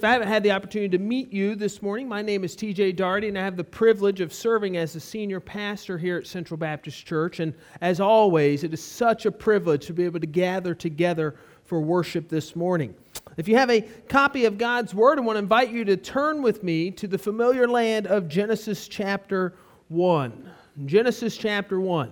I haven't had the opportunity to meet you this morning, my name is TJ Daugherty, and I have the privilege of serving as the senior pastor here at Central Baptist Church. And as always, it is such a privilege to be able to gather together for worship this morning. If you have a copy of God's Word, I want to invite you to turn with me to the familiar land of Genesis chapter 1. Genesis chapter 1.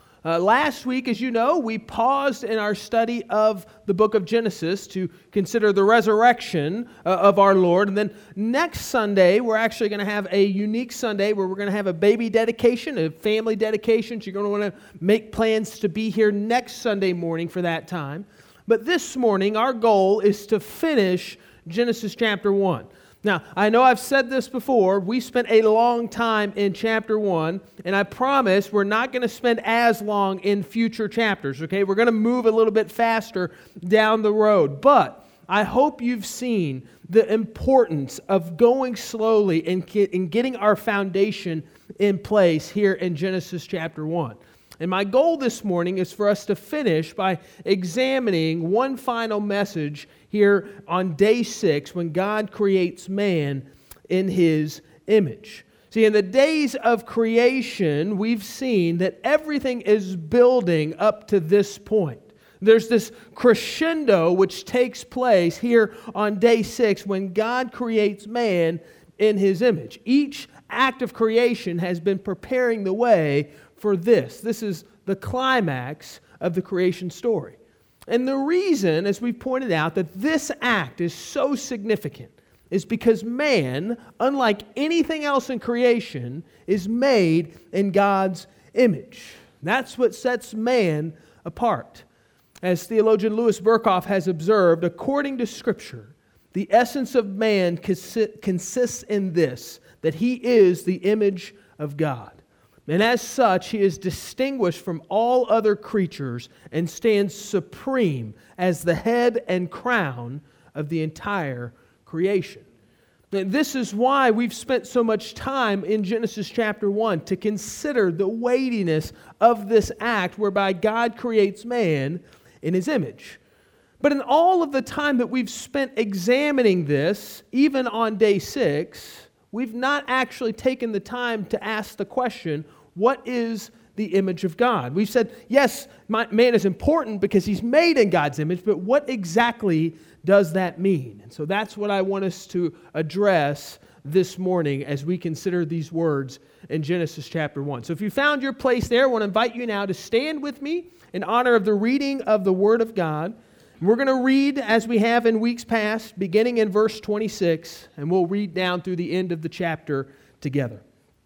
Last week, as you know, we paused in our study of the book of Genesis to consider the resurrection of our Lord. And then next Sunday, we're actually going to have a unique Sunday where we're going to have a baby dedication, a family dedication. So you're going to want to make plans to be here next Sunday morning for that time. But this morning, our goal is to finish Genesis chapter 1. Now, I know I've said this before, we spent a long time in chapter 1, and I promise we're not going to spend as long in future chapters, okay? We're going to move a little bit faster down the road, but I hope you've seen the importance of going slowly and getting our foundation in place here in Genesis chapter 1. And my goal this morning is for us to finish by examining one final message here on day 6 when God creates man in His image. See, in the days of creation, we've seen that everything is building up to this point. There's this crescendo which takes place here on day 6 when God creates man in His image. Each act of creation has been preparing the way for this. This is the climax of the creation story. And the reason, as we've pointed out, that this act is so significant is because man, unlike anything else in creation, is made in God's image. That's what sets man apart. As theologian Louis Berkhoff has observed, according to Scripture, the essence of man consists in this, that he is the image of God. And as such, he is distinguished from all other creatures and stands supreme as the head and crown of the entire creation. And this is why we've spent so much time in Genesis chapter 1 to consider the weightiness of this act whereby God creates man in His image. But in all of the time that we've spent examining this, even on day 6, we've not actually taken the time to ask the question, what is the image of God? We've said, yes, man is important because he's made in God's image, but what exactly does that mean? And so that's what I want us to address this morning as we consider these words in Genesis chapter 1. So if you found your place there, I want to invite you now to stand with me in honor of the reading of the Word of God. We're going to read, as we have in weeks past, beginning in verse 26, and we'll read down through the end of the chapter together.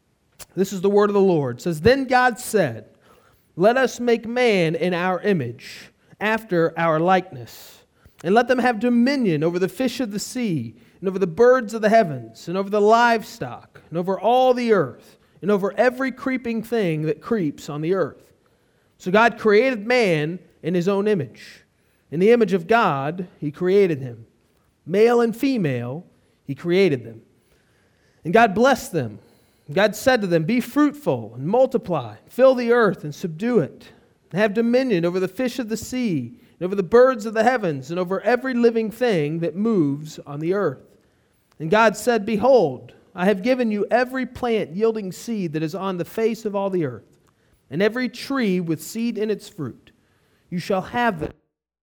This is the word of the Lord. It says, "Then God said, 'Let us make man in our image, after our likeness, and let them have dominion over the fish of the sea, and over the birds of the heavens, and over the livestock, and over all the earth, and over every creeping thing that creeps on the earth.' So God created man in His own image. In the image of God, He created him. Male and female, He created them. And God blessed them. God said to them, 'Be fruitful and multiply, fill the earth and subdue it, and have dominion over the fish of the sea, and over the birds of the heavens, and over every living thing that moves on the earth.' And God said, 'Behold, I have given you every plant yielding seed that is on the face of all the earth, and every tree with seed in its fruit. You shall have them.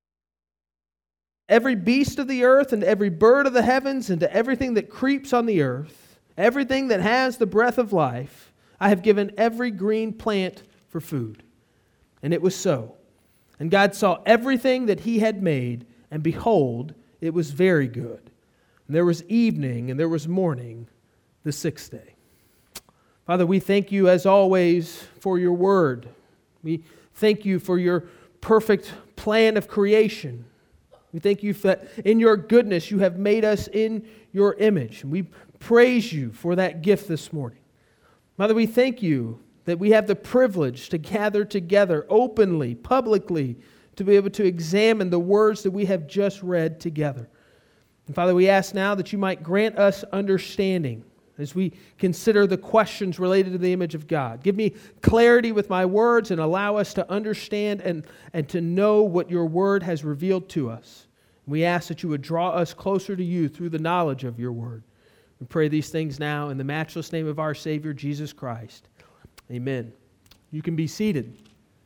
Every beast of the earth, and every bird of the heavens, and to everything that creeps on the earth, everything that has the breath of life, I have given every green plant for food.' And it was so. And God saw everything that He had made, and behold, it was very good. And there was evening, and there was morning, the 6th day." Father, we thank You as always for Your word. We thank You for Your perfect plan of creation. We thank You that in Your goodness You have made us in Your image. And we praise You for that gift this morning. Father, we thank You that we have the privilege to gather together openly, publicly, to be able to examine the words that we have just read together. And Father, we ask now that You might grant us understanding as we consider the questions related to the image of God. Give me clarity with my words and allow us to understand and to know what Your word has revealed to us. We ask that you would draw us closer to you through the knowledge of your word. We pray these things now in the matchless name of our Savior, Jesus Christ. Amen. You can be seated.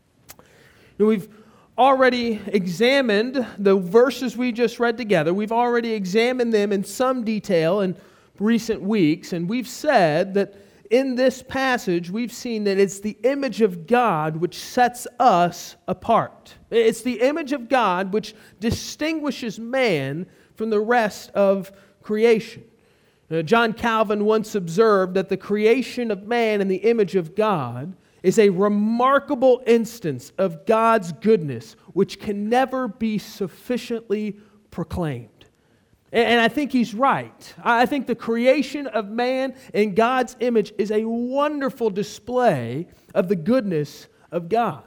We've already examined the verses we just read together. We've already examined them in some detail in recent weeks, and we've said that in this passage, we've seen that it's the image of God which sets us apart. It's the image of God which distinguishes man from the rest of creation. John Calvin once observed that the creation of man in the image of God is a remarkable instance of God's goodness which can never be sufficiently proclaimed. And I think he's right. I think the creation of man in God's image is a wonderful display of the goodness of God.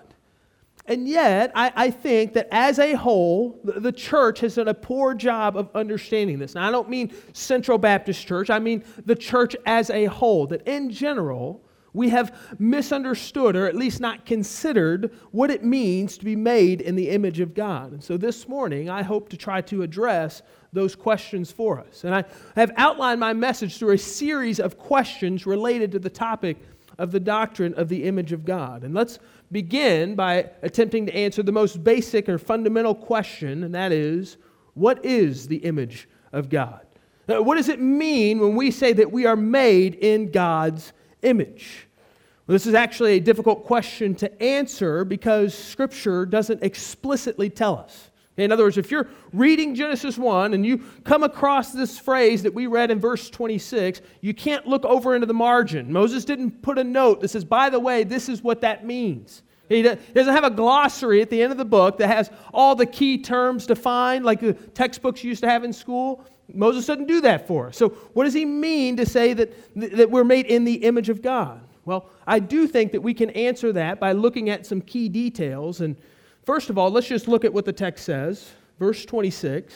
And yet, I think that as a whole, the church has done a poor job of understanding this. Now, I don't mean Central Baptist Church. I mean the church as a whole. That in general, we have misunderstood, or at least not considered, what it means to be made in the image of God. And so this morning, I hope to try to address those questions for us. And I have outlined my message through a series of questions related to the topic of the doctrine of the image of God. And let's begin by attempting to answer the most basic or fundamental question, and that is, what is the image of God? What does it mean when we say that we are made in God's image? Well, this is actually a difficult question to answer because Scripture doesn't explicitly tell us. In other words, if you're reading Genesis 1 and you come across this phrase that we read in verse 26, you can't look over into the margin. Moses didn't put a note that says, by the way, this is what that means. He doesn't have a glossary at the end of the book that has all the key terms defined like the textbooks you used to have in school. Moses doesn't do that for us. So what does he mean to say that we're made in the image of God? Well, I do think that we can answer that by looking at some key details. And first of all, let's just look at what the text says. Verse 26,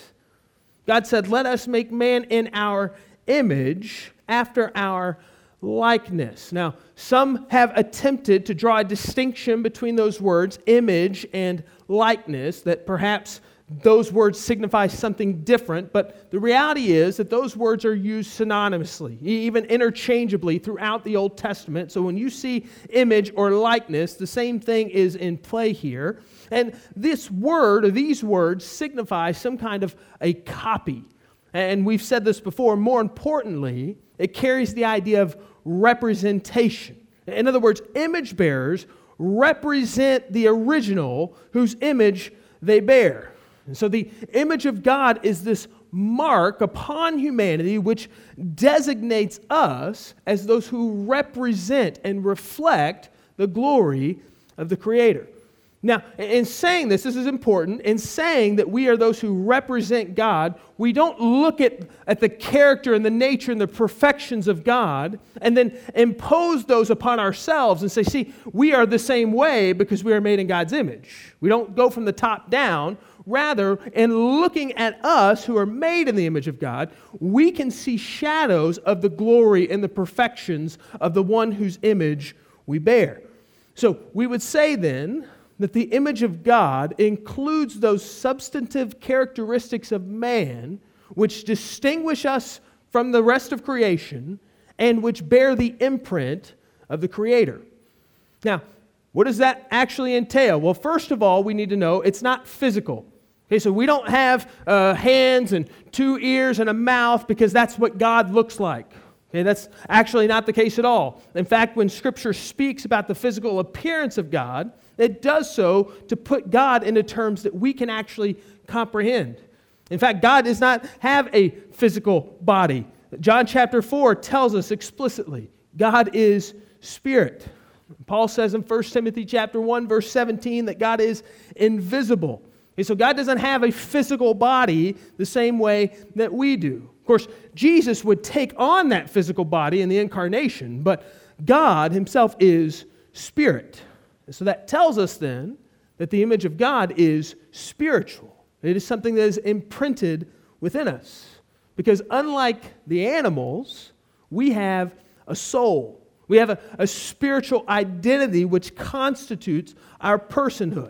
God said, let us make man in our image after our likeness. Now, some have attempted to draw a distinction between those words, image and likeness, that perhaps those words signify something different, but the reality is that those words are used synonymously, even interchangeably throughout the Old Testament. So when you see image or likeness, the same thing is in play here. And this word, or these words, signify some kind of a copy. And we've said this before, more importantly, it carries the idea of representation. In other words, image bearers represent the original whose image they bear. And so the image of God is this mark upon humanity which designates us as those who represent and reflect the glory of the Creator. Now, in saying this is important, in saying that we are those who represent God, we don't look at the character and the nature and the perfections of God and then impose those upon ourselves and say, see, we are the same way because we are made in God's image. We don't go from the top down. Rather, in looking at us who are made in the image of God, we can see shadows of the glory and the perfections of the one whose image we bear. So we would say then that the image of God includes those substantive characteristics of man which distinguish us from the rest of creation and which bear the imprint of the Creator. Now, what does that actually entail? Well, first of all, we need to know it's not physical. Okay, so we don't have hands and 2 ears and a mouth because that's what God looks like. Okay, that's actually not the case at all. In fact, when Scripture speaks about the physical appearance of God, it does so to put God into terms that we can actually comprehend. In fact, God does not have a physical body. John chapter 4 tells us explicitly, God is spirit. Paul says in 1 Timothy chapter 1, verse 17, that God is invisible. Okay, so God doesn't have a physical body the same way that we do. Of course, Jesus would take on that physical body in the incarnation, but God himself is spirit. And so that tells us then that the image of God is spiritual. It is something that is imprinted within us. Because unlike the animals, we have a soul. We have a spiritual identity which constitutes our personhood.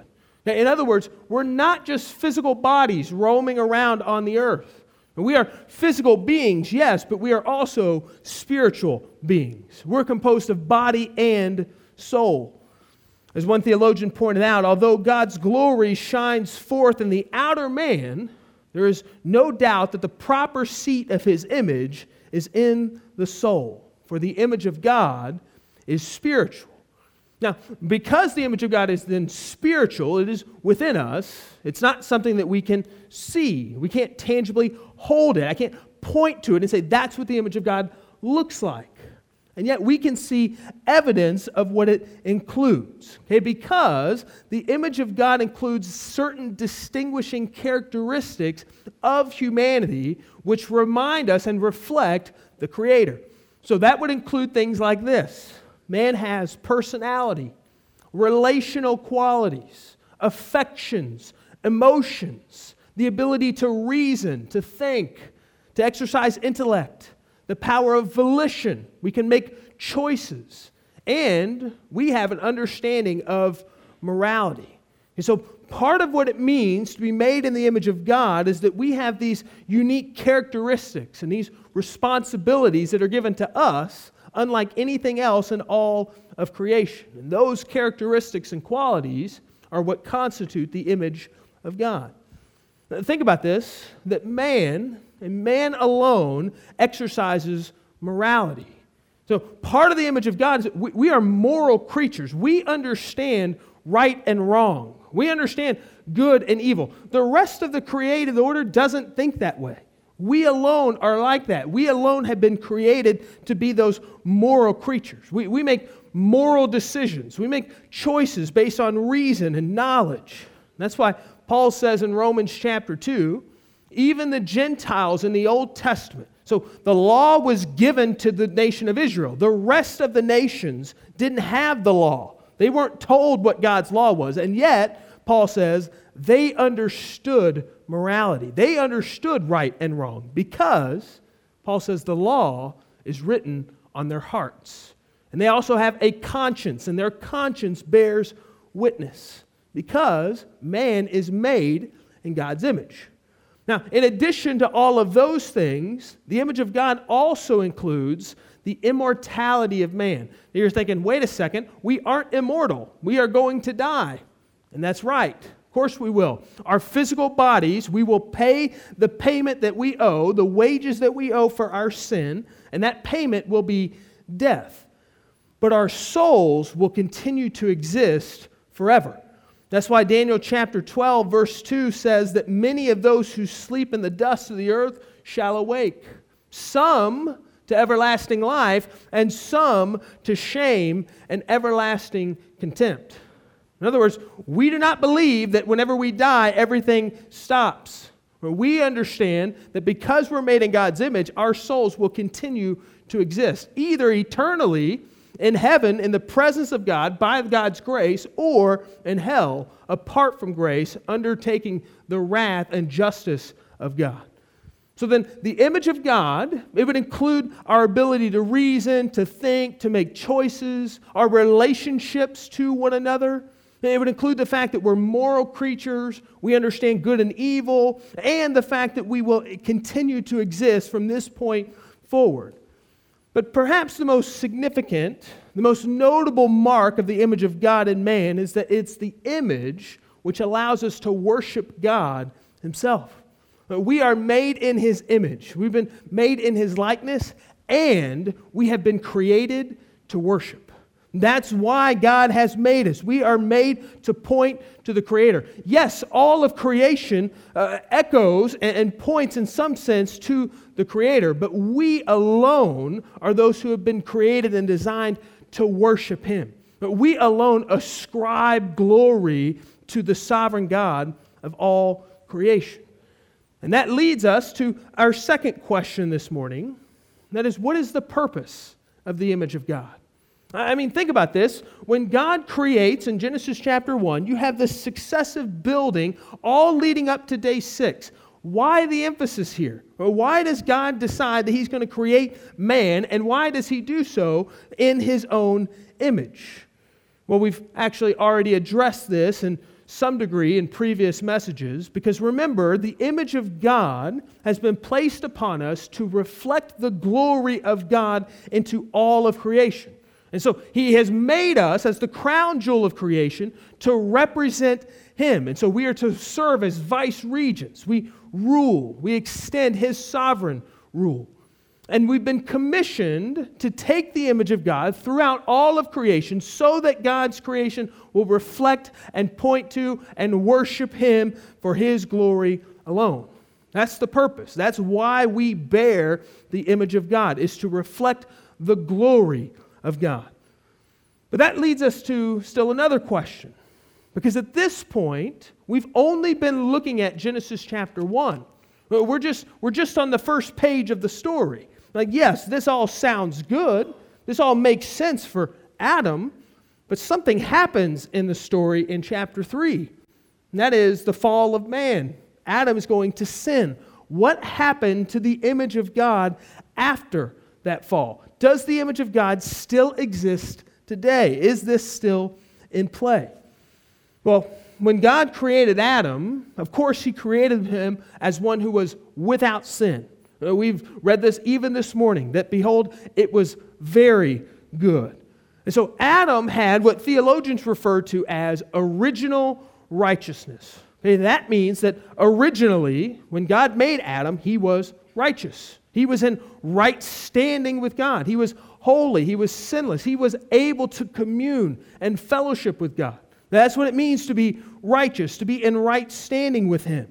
In other words, we're not just physical bodies roaming around on the earth. We are physical beings, yes, but we are also spiritual beings. We're composed of body and soul. As one theologian pointed out, although God's glory shines forth in the outer man, there is no doubt that the proper seat of His image is in the soul. For the image of God is spiritual. Now, because the image of God is then spiritual, it is within us. It's not something that we can see. We can't tangibly hold it. I can't point to it and say, that's what the image of God looks like. And yet we can see evidence of what it includes. Okay? Because the image of God includes certain distinguishing characteristics of humanity which remind us and reflect the Creator. So that would include things like this. Man has personality, relational qualities, affections, emotions, the ability to reason, to think, to exercise intellect, the power of volition. We can make choices. And we have an understanding of morality. And so part of what it means to be made in the image of God is that we have these unique characteristics and these responsibilities that are given to us unlike anything else in all of creation. And those characteristics and qualities are what constitute the image of God. Now, think about this, that man, and man alone, exercises morality. So part of the image of God is that we are moral creatures. We understand right and wrong. We understand good and evil. The rest of the created order doesn't think that way. We alone are like that. We alone have been created to be those moral creatures. We make moral decisions. We make choices based on reason and knowledge. That's why Paul says in Romans chapter 2, even the Gentiles in the Old Testament. So the law was given to the nation of Israel. The rest of the nations didn't have the law. They weren't told what God's law was. And yet, Paul says, they understood morality. They understood right and wrong because, Paul says, the law is written on their hearts. And they also have a conscience, and their conscience bears witness because man is made in God's image. Now, in addition to all of those things, the image of God also includes the immortality of man. Now you're thinking, wait a second, we aren't immortal. We are going to die. And that's right. Of course we will. Our physical bodies, we will pay the payment that we owe, the wages that we owe for our sin, and that payment will be death. But our souls will continue to exist forever. That's why Daniel chapter 12, verse 2 says that many of those who sleep in the dust of the earth shall awake. Some to everlasting life, and some to shame and everlasting contempt. In other words, we do not believe that whenever we die, everything stops. We understand that because we're made in God's image, our souls will continue to exist, either eternally in heaven in the presence of God by God's grace, or in hell apart from grace, undertaking the wrath and justice of God. So then the image of God, it would include our ability to reason, to think, to make choices, our relationships to one another. It would include the fact that we're moral creatures, we understand good and evil, and the fact that we will continue to exist from this point forward. But perhaps the most significant, the most notable mark of the image of God in man is that it's the image which allows us to worship God Himself. We are made in His image. We've been made in His likeness, and we have been created to worship. That's why God has made us. We are made to point to the Creator. Yes, all of creation echoes and points in some sense to the Creator, but we alone are those who have been created and designed to worship Him. But we alone ascribe glory to the sovereign God of all creation. And that leads us to our second question this morning. That is, what is the purpose of the image of God? I mean, think about this. When God creates in Genesis chapter 1, you have this successive building all leading up to day 6. Why the emphasis here? Or why does God decide that He's going to create man, and why does He do so in His own image? Well, we've actually already addressed this in some degree in previous messages, because remember, the image of God has been placed upon us to reflect the glory of God into all of creation. And so He has made us as the crown jewel of creation to represent Him. And so we are to serve as vice regents. We rule. We extend His sovereign rule. And we've been commissioned to take the image of God throughout all of creation so that God's creation will reflect and point to and worship Him for His glory alone. That's the purpose. That's why we bear the image of God, is to reflect the glory of God. But that leads us to still another question. Because at this point, we've only been looking at Genesis chapter 1. We're just on the first page of the story. Like, yes, this all sounds good. This all makes sense for Adam. But something happens in the story in chapter 3. And that is the fall of man. Adam is going to sin. What happened to the image of God after that fall? Does the image of God still exist today? Is this still in play? Well, when God created Adam, of course He created him as one who was without sin. We've read this even this morning, that behold, it was very good. And so Adam had what theologians refer to as original righteousness. Okay, that means that originally, when God made Adam, he was righteous. He was in right standing with God. He was holy. He was sinless. He was able to commune and fellowship with God. That's what it means to be righteous, to be in right standing with Him.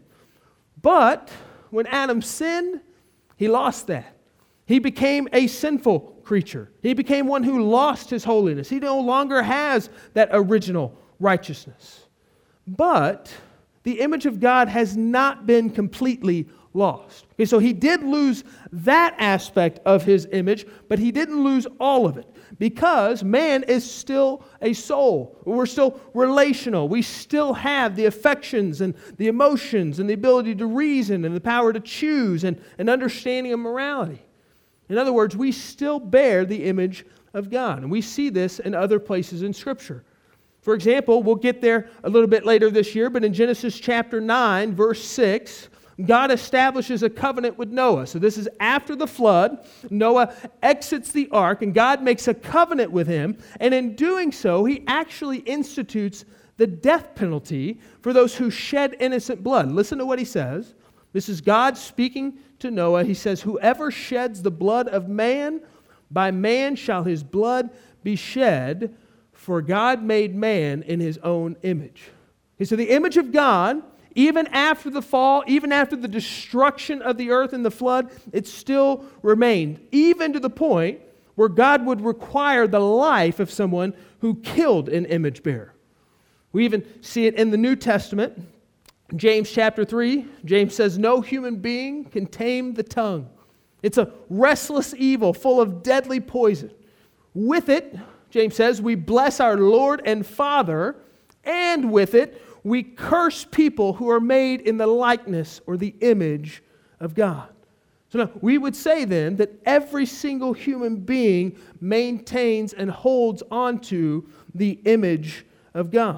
But when Adam sinned, he lost that. He became a sinful creature. He became one who lost his holiness. He no longer has that original righteousness. But the image of God has not been completely lost. Okay, so he did lose that aspect of his image, but he didn't lose all of it. Because man is still a soul. We're still relational. We still have the affections and the emotions and the ability to reason and the power to choose and an understanding of morality. In other words, we still bear the image of God. And we see this in other places in Scripture. For example, we'll get there a little bit later this year, but in Genesis chapter 9, verse 6, God establishes a covenant with Noah. So this is after the flood. Noah exits the ark, and God makes a covenant with him. And in doing so, He actually institutes the death penalty for those who shed innocent blood. Listen to what He says. This is God speaking to Noah. He says, "Whoever sheds the blood of man, by man shall his blood be shed, for God made man in His own image." Okay, so the image of God, even after the fall, even after the destruction of the earth in the flood, it still remained, even to the point where God would require the life of someone who killed an image bearer. We even see it in the New Testament. James chapter 3, James says, "No human being can tame the tongue. It's a restless evil full of deadly poison. With it," James says, "we bless our Lord and Father, and with it we curse people who are made in the likeness or the image of God." So now, we would say then that every single human being maintains and holds onto the image of God.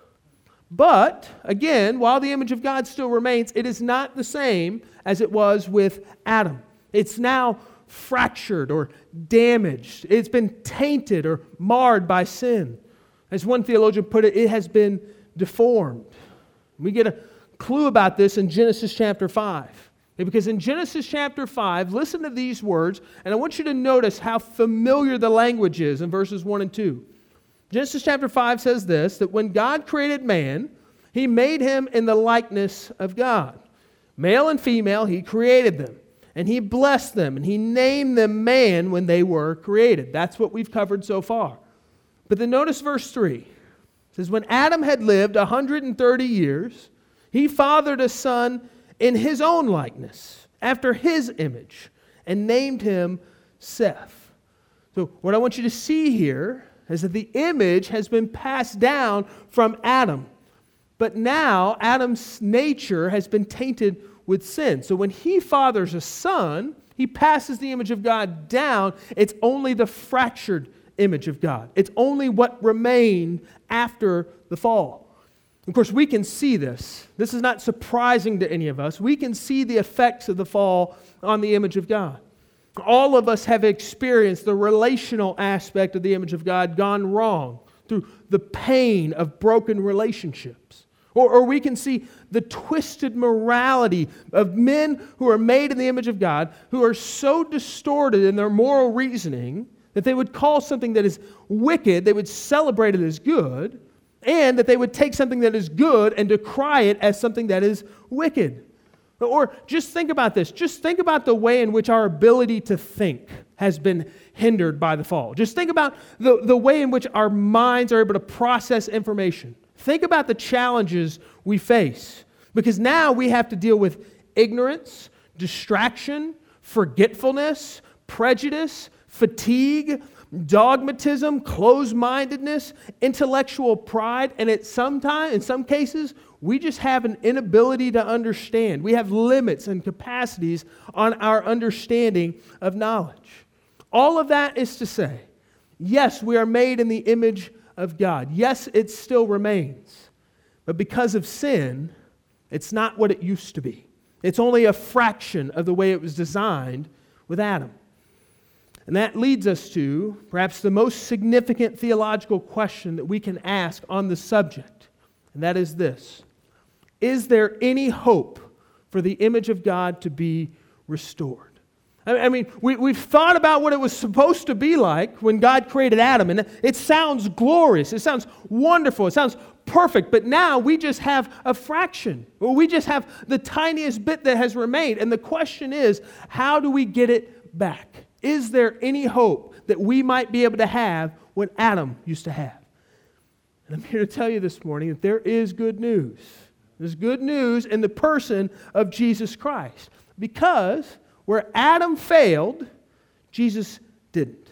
But, again, while the image of God still remains, it is not the same as it was with Adam. It's now fractured or damaged. It's been tainted or marred by sin. As one theologian put it, it has been deformed. We get a clue about this in Genesis chapter 5. Because in Genesis chapter 5, listen to these words, and I want you to notice how familiar the language is in verses 1 and 2. Genesis chapter 5 says this, that when God created man, He made him in the likeness of God. Male and female, He created them. And He blessed them, and He named them man when they were created. That's what we've covered so far. But then notice verse 3. It says, when Adam had lived 130 years, he fathered a son in his own likeness, after his image, and named him Seth. So what I want you to see here is that the image has been passed down from Adam. But now Adam's nature has been tainted with sin. So when he fathers a son, he passes the image of God down. It's only the fractured image of God. It's only what remained after the fall. Of course, we can see this. This is not surprising to any of us. We can see the effects of the fall on the image of God. All of us have experienced the relational aspect of the image of God gone wrong through the pain of broken relationships. Or we can see the twisted morality of men who are made in the image of God, who are so distorted in their moral reasoning that they would call something that is wicked, they would celebrate it as good, and that they would take something that is good and decry it as something that is wicked. Or just think about this. Just think about the way in which our ability to think has been hindered by the fall. Just think about the way in which our minds are able to process information. Think about the challenges we face. Because now we have to deal with ignorance, distraction, forgetfulness, prejudice, fatigue, dogmatism, closed-mindedness, intellectual pride, and in some cases, we just have an inability to understand. We have limits and capacities on our understanding of knowledge. All of that is to say, yes, we are made in the image of God. Yes, it still remains. But because of sin, it's not what it used to be. It's only a fraction of the way it was designed with Adam. And that leads us to perhaps the most significant theological question that we can ask on the subject, and that is this: is there any hope for the image of God to be restored? I mean, we've thought about what it was supposed to be like when God created Adam, and it sounds glorious, it sounds wonderful, it sounds perfect, but now we just have a fraction, or we just have the tiniest bit that has remained, and the question is, how do we get it back? Is there any hope that we might be able to have what Adam used to have? And I'm here to tell you this morning that there is good news. There's good news in the person of Jesus Christ. Because where Adam failed, Jesus didn't.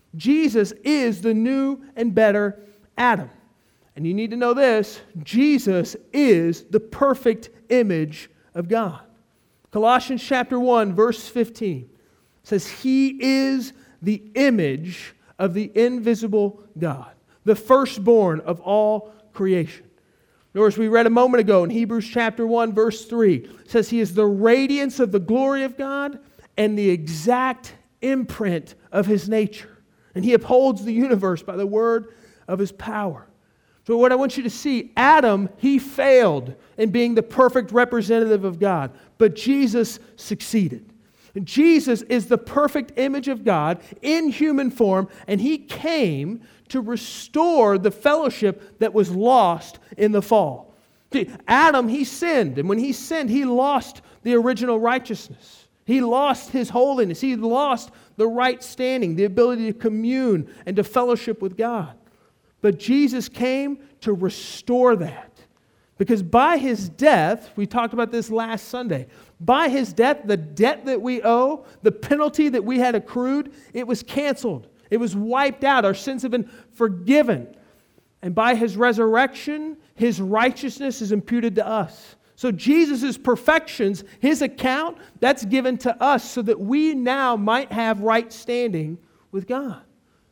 Jesus is the new and better Adam. And you need to know this: Jesus is the perfect image of God. Colossians chapter 1, verse 15. Says He is the image of the invisible God, the firstborn of all creation. Or as we read a moment ago in Hebrews chapter 1, verse 3, says He is the radiance of the glory of God and the exact imprint of His nature. And He upholds the universe by the word of His power. So what I want you to see, Adam, he failed in being the perfect representative of God, but Jesus succeeded. Jesus is the perfect image of God in human form, and He came to restore the fellowship that was lost in the fall. See, Adam, he sinned, and when he sinned, he lost the original righteousness. He lost his holiness. He lost the right standing, the ability to commune and to fellowship with God. But Jesus came to restore that. Because by His death, we talked about this last Sunday, by His death, the debt that we owe, the penalty that we had accrued, it was canceled. It was wiped out. Our sins have been forgiven. And by His resurrection, His righteousness is imputed to us. So Jesus' perfections, His account, that's given to us so that we now might have right standing with God.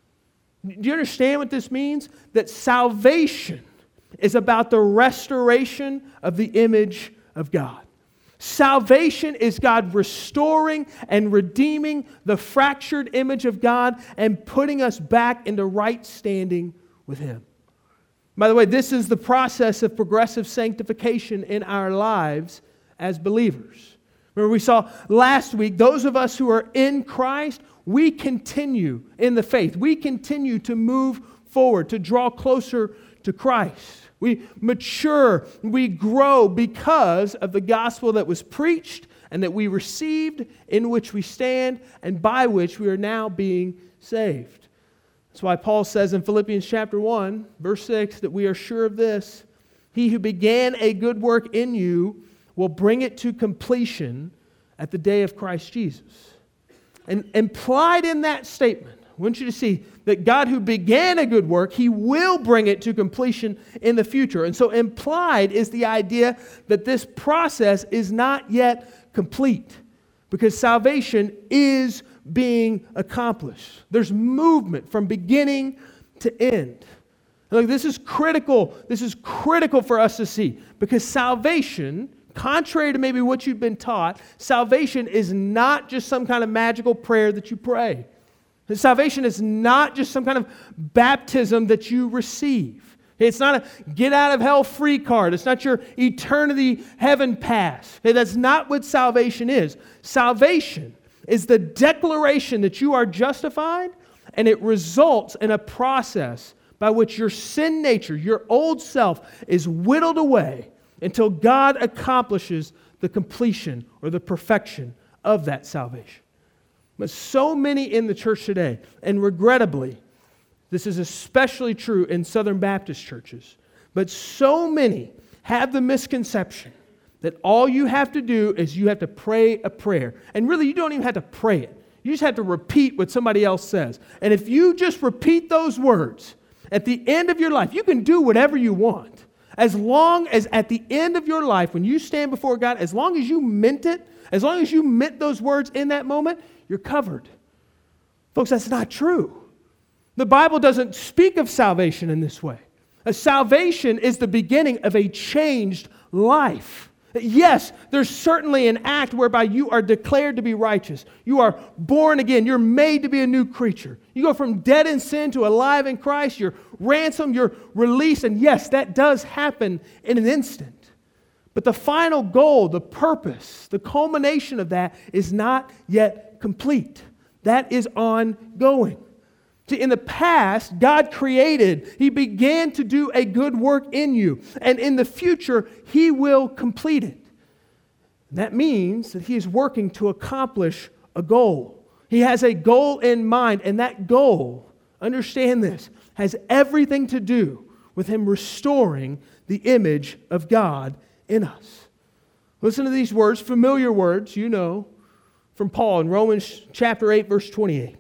Do you understand what this means? That salvation is about the restoration of the image of God. Salvation is God restoring and redeeming the fractured image of God and putting us back into right standing with Him. By the way, this is the process of progressive sanctification in our lives as believers. Remember, we saw last week, those of us who are in Christ, we continue in the faith. We continue to move forward, to draw closer to Christ. We mature, we grow because of the gospel that was preached and that we received, in which we stand, and by which we are now being saved. That's why Paul says in Philippians chapter 1, verse 6, that we are sure of this: He who began a good work in you will bring it to completion at the day of Christ Jesus. And implied in that statement, I want you to see that God who began a good work, He will bring it to completion in the future. And so implied is the idea that this process is not yet complete, because salvation is being accomplished. There's movement from beginning to end. Look, this is critical. This is critical for us to see, because salvation, contrary to maybe what you've been taught, salvation is not just some kind of magical prayer that you pray. Salvation is not just some kind of baptism that you receive. It's not a get out of hell free card. It's not your eternity heaven pass. That's not what salvation is. Salvation is the declaration that you are justified, and it results in a process by which your sin nature, your old self, is whittled away until God accomplishes the completion or the perfection of that salvation. But so many in the church today, and regrettably, this is especially true in Southern Baptist churches, but so many have the misconception that all you have to do is you have to pray a prayer. And really, you don't even have to pray it. You just have to repeat what somebody else says. And if you just repeat those words, at the end of your life, you can do whatever you want. As long as at the end of your life, when you stand before God, as long as you meant it, as long as you meant those words in that moment, you're covered. Folks, that's not true. The Bible doesn't speak of salvation in this way. A salvation is the beginning of a changed life. Yes, there's certainly an act whereby you are declared to be righteous. You are born again. You're made to be a new creature. You go from dead in sin to alive in Christ. You're ransomed. You're released. And yes, that does happen in an instant. But the final goal, the purpose, the culmination of that is not yet complete. That is ongoing. See, in the past, God created, He began to do a good work in you. And in the future, He will complete it. That means that He is working to accomplish a goal. He has a goal in mind, and that goal, understand this, has everything to do with Him restoring the image of God in us. Listen to these words, familiar words, you know, from Paul in Romans chapter 8, verse 28.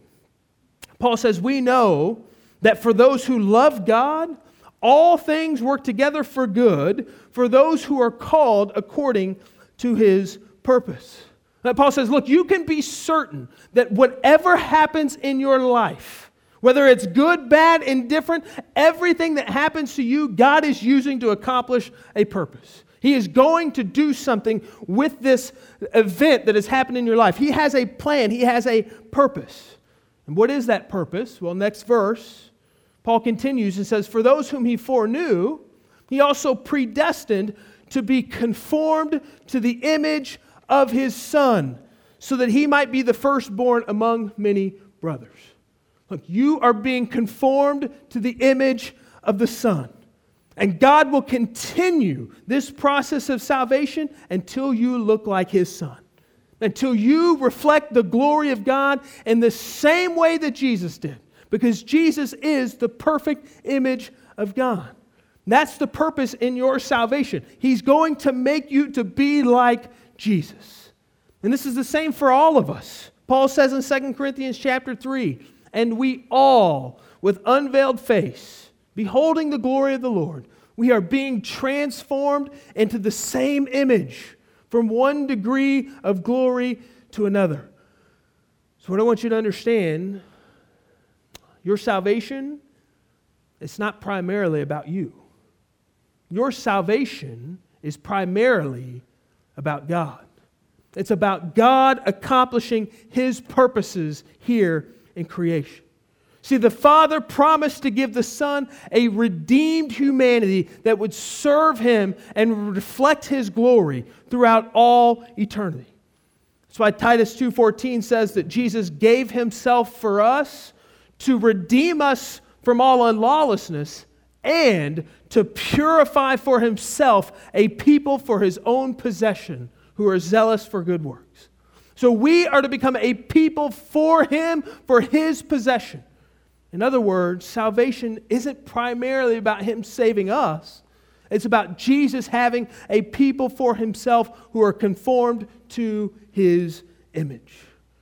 Paul says, we know that for those who love God, all things work together for good for those who are called according to His purpose. Now, Paul says, look, you can be certain that whatever happens in your life, whether it's good, bad, indifferent, everything that happens to you, God is using to accomplish a purpose. He is going to do something with this event that has happened in your life. He has a plan. He has a purpose. And what is that purpose? Well, next verse, Paul continues and says, for those whom He foreknew, He also predestined to be conformed to the image of His Son, so that He might be the firstborn among many brothers. Look, you are being conformed to the image of the Son. And God will continue this process of salvation until you look like His Son. Until you reflect the glory of God in the same way that Jesus did. Because Jesus is the perfect image of God. That's the purpose in your salvation. He's going to make you to be like Jesus. And this is the same for all of us. Paul says in 2 Corinthians chapter 3, and we all, with unveiled face, beholding the glory of the Lord, we are being transformed into the same image, from one degree of glory to another. So what I want you to understand, your salvation, it's not primarily about you. Your salvation is primarily about God. It's about God accomplishing His purposes here in creation. See, the Father promised to give the Son a redeemed humanity that would serve Him and reflect His glory throughout all eternity. That's why Titus 2:14 says that Jesus gave Himself for us to redeem us from all unlawlessness and to purify for Himself a people for His own possession who are zealous for good works. So we are to become a people for Him, for His possession. In other words, salvation isn't primarily about Him saving us. It's about Jesus having a people for Himself who are conformed to His image.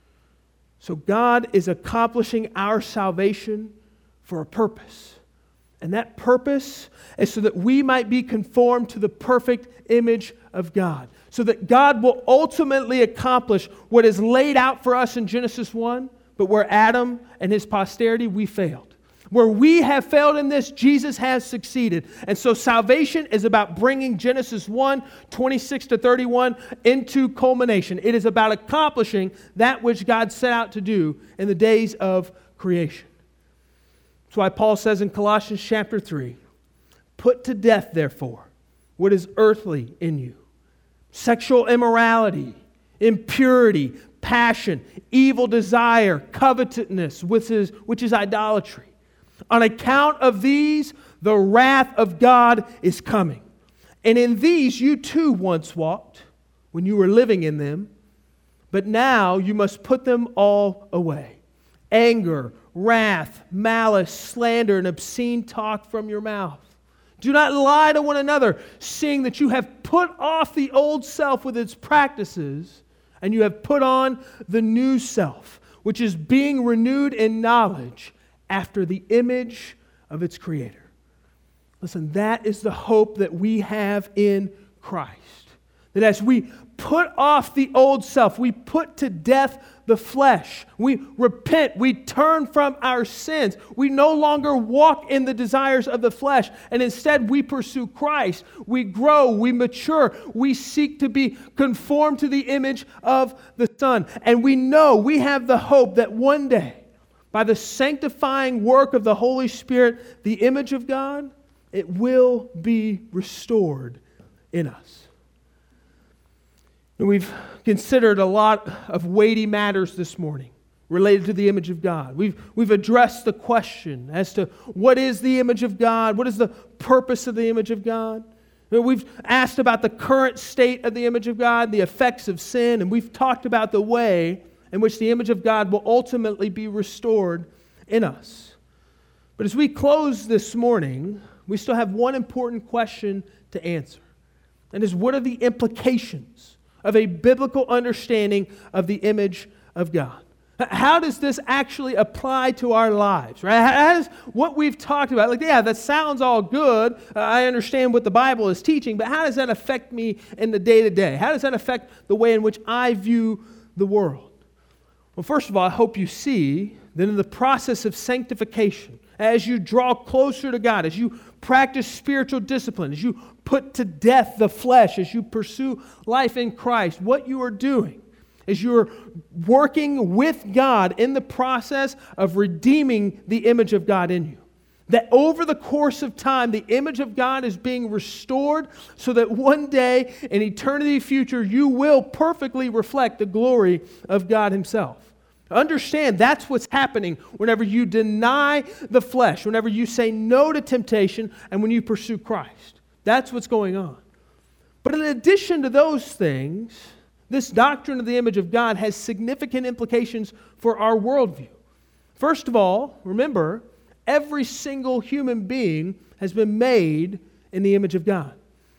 So God is accomplishing our salvation for a purpose. And that purpose is so that we might be conformed to the perfect image of God. So that God will ultimately accomplish what is laid out for us in Genesis 1, but where Adam and his posterity, we failed. Where we have failed in this, Jesus has succeeded. And so salvation is about bringing Genesis 1, 26 to 31 into culmination. It is about accomplishing that which God set out to do in the days of creation. That's why Paul says in Colossians chapter 3, put to death, therefore, what is earthly in you. Sexual immorality, impurity, passion, evil desire, covetousness, which is idolatry. On account of these, the wrath of God is coming. And in these you too once walked when you were living in them, but now you must put them all away. Anger, wrath, malice, slander, and obscene talk from your mouth. Do not lie to one another, seeing that you have put off the old self with its practices, and you have put on the new self, which is being renewed in knowledge after the image of its Creator. Listen, that is the hope that we have in Christ. That as we put off the old self, we put to death the flesh, we repent, we turn from our sins, we no longer walk in the desires of the flesh, and instead we pursue Christ. We grow, we mature, we seek to be conformed to the image of the Son. And we know, we have the hope that one day, by the sanctifying work of the Holy Spirit, the image of God, it will be restored in us. And we've considered a lot of weighty matters this morning related to the image of God. We've addressed the question as to what is the image of God? What is the purpose of the image of God? We've asked about the current state of the image of God, the effects of sin, and we've talked about the way in which the image of God will ultimately be restored in us. But as we close this morning, we still have one important question to answer. And is, what are the implications of a biblical understanding of the image of God? How does this actually apply to our lives, right? How does what we've talked about, like, yeah, that sounds all good. I understand what the Bible is teaching, but how does that affect me in the day-to-day? How does that affect the way in which I view the world? Well, first of all, I hope you see that in the process of sanctification, as you draw closer to God, as you practice spiritual discipline, as you put to death the flesh, as you pursue life in Christ, what you are doing is you're working with God in the process of redeeming the image of God in you. That over the course of time, the image of God is being restored so that one day in eternity future, you will perfectly reflect the glory of God Himself. Understand that's what's happening whenever you deny the flesh, whenever you say no to temptation, and when you pursue Christ. That's what's going on. But in addition to those things, this doctrine of the image of God has significant implications for our worldview. First of all, remember, every single human being has been made in the image of God.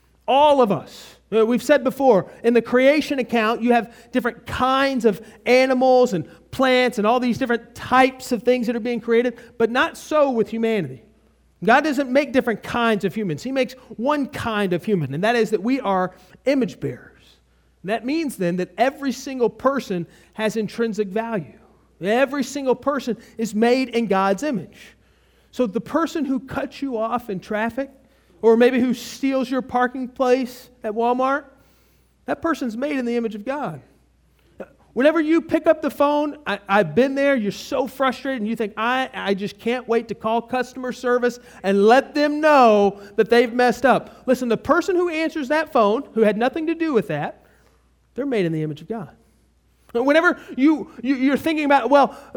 All of us. We've said before, in the creation account, you have different kinds of animals and plants and all these different types of things that are being created, but not so with humanity. God doesn't make different kinds of humans. He makes one kind of human, and that is that we are image bearers. And that means then that every single person has intrinsic value. Every single person is made in God's image. So the person who cuts you off in traffic, or maybe who steals your parking place at Walmart, that person's made in the image of God. Whenever you pick up the phone, I've been there, you're so frustrated, and you think, I just can't wait to call customer service and let them know that they've messed up. Listen, the person who answers that phone, who had nothing to do with that, they're made in the image of God. Whenever you're thinking about,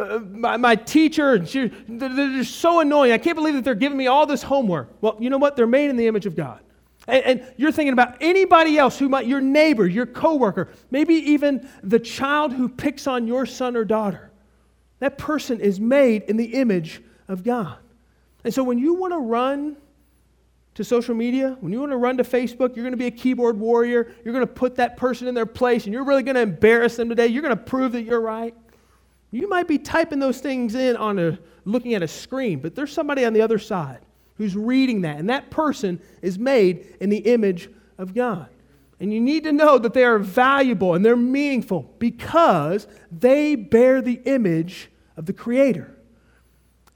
my teacher, they're just so annoying. I can't believe that they're giving me all this homework. Well, you know what? They're made in the image of God. And you're thinking about anybody else your neighbor, your coworker, maybe even the child who picks on your son or daughter. That person is made in the image of God. And so when you want to run to social media, when you want to run to Facebook, you're going to be a keyboard warrior. You're going to put that person in their place, and you're really going to embarrass them today. You're going to prove that you're right. You might be typing those things in looking at a screen, but there's somebody on the other side who's reading that, and that person is made in the image of God. And you need to know that they are valuable and they're meaningful because they bear the image of the Creator.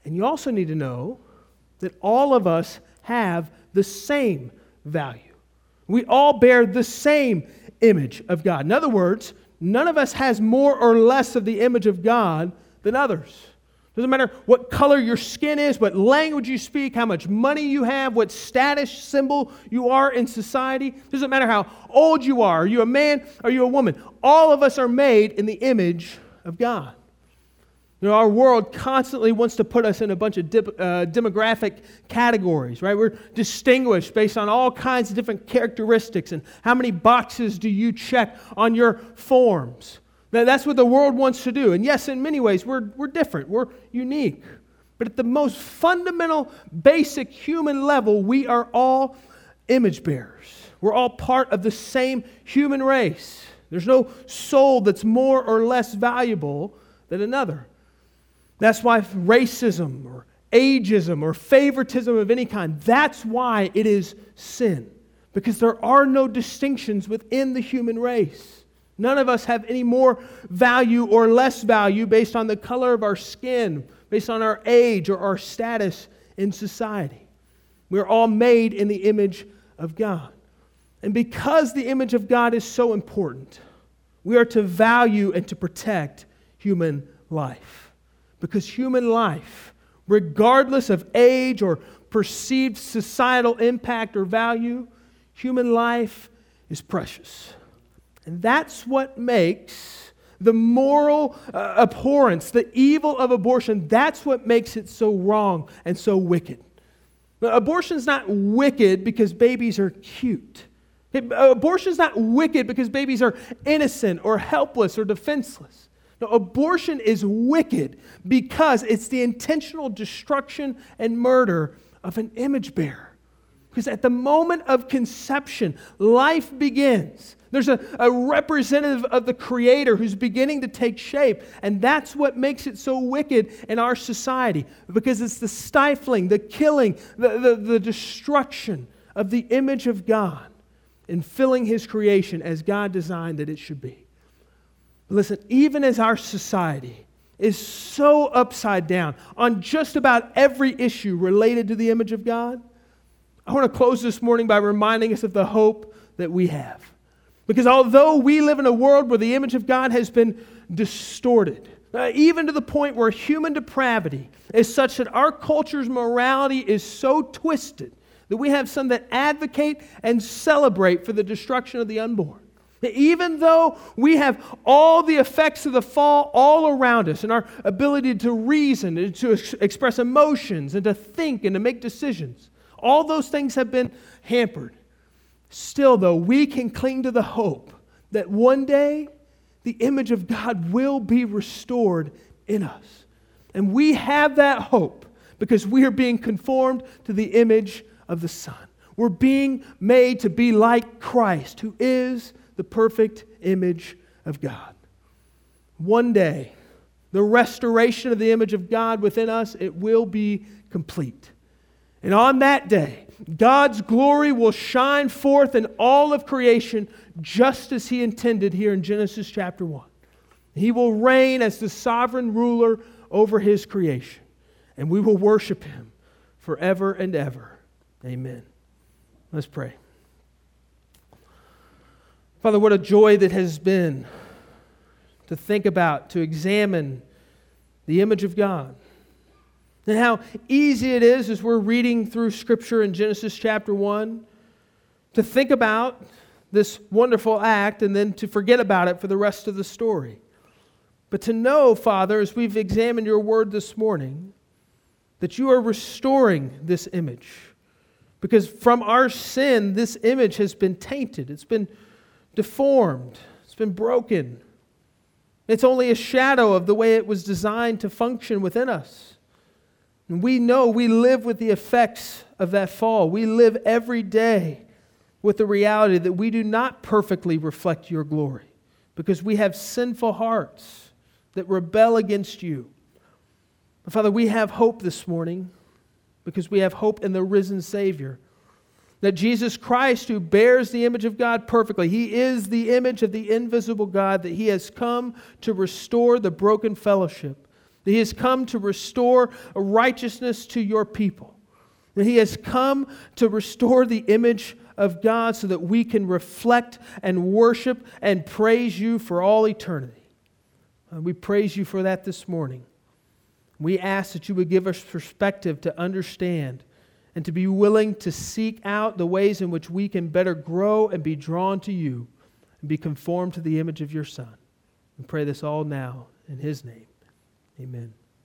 And you also need to know that all of us have the same value. We all bear the same image of God. In other words, none of us has more or less of the image of God than others. Doesn't matter what color your skin is, what language you speak, how much money you have, what status symbol you are in society. Doesn't matter how old you are. Are you a man? Are you a woman? All of us are made in the image of God. You know, our world constantly wants to put us in a bunch of demographic categories, right? We're distinguished based on all kinds of different characteristics and how many boxes do you check on your forms. Now, that's what the world wants to do. And yes, in many ways, we're different. We're unique. But at the most fundamental, basic human level, we are all image bearers. We're all part of the same human race. There's no soul that's more or less valuable than another. That's why racism or ageism or favoritism of any kind, that's why it is sin. Because there are no distinctions within the human race. None of us have any more value or less value based on the color of our skin, based on our age or our status in society. We're all made in the image of God. And because the image of God is so important, we are to value and to protect human life. Because human life, regardless of age or perceived societal impact or value, human life is precious. And that's what makes the moral abhorrence, the evil of abortion, that's what makes it so wrong and so wicked. Abortion's not wicked because babies are cute. Abortion's not wicked because babies are innocent or helpless or defenseless. No, abortion is wicked because it's the intentional destruction and murder of an image bearer. Because at the moment of conception, life begins. There's a representative of the Creator who's beginning to take shape. And that's what makes it so wicked in our society. Because it's the stifling, the killing, the destruction of the image of God in filling His creation as God designed that it should be. Listen, even as our society is so upside down on just about every issue related to the image of God, I want to close this morning by reminding us of the hope that we have. Because although we live in a world where the image of God has been distorted, even to the point where human depravity is such that our culture's morality is so twisted that we have some that advocate and celebrate for the destruction of the unborn. Even though we have all the effects of the fall all around us and our ability to reason and to express emotions and to think and to make decisions, all those things have been hampered. Still, though, we can cling to the hope that one day the image of God will be restored in us. And we have that hope because we are being conformed to the image of the Son. We're being made to be like Christ, who is the perfect image of God. One day, the restoration of the image of God within us, it will be complete. And on that day, God's glory will shine forth in all of creation just as He intended here in Genesis chapter 1. He will reign as the sovereign ruler over His creation. And we will worship Him forever and ever. Amen. Let's pray. Father, what a joy that has been to think about, to examine the image of God. And how easy it is as we're reading through Scripture in Genesis chapter 1 to think about this wonderful act and then to forget about it for the rest of the story. But to know, Father, as we've examined your word this morning, that you are restoring this image. Because from our sin, this image has been tainted. It's been deformed. It's been broken. It's only a shadow of the way it was designed to function within us. And we know we live with the effects of that fall. We live every day with the reality that we do not perfectly reflect your glory because we have sinful hearts that rebel against you. But Father, we have hope this morning because we have hope in the risen Savior. That Jesus Christ, who bears the image of God perfectly, He is the image of the invisible God, that He has come to restore the broken fellowship. that He has come to restore righteousness to your people. That He has come to restore the image of God so that we can reflect and worship and praise You for all eternity. We praise You for that this morning. We ask that You would give us perspective to understand and to be willing to seek out the ways in which we can better grow and be drawn to You and be conformed to the image of Your Son. We pray this all now in His name. Amen.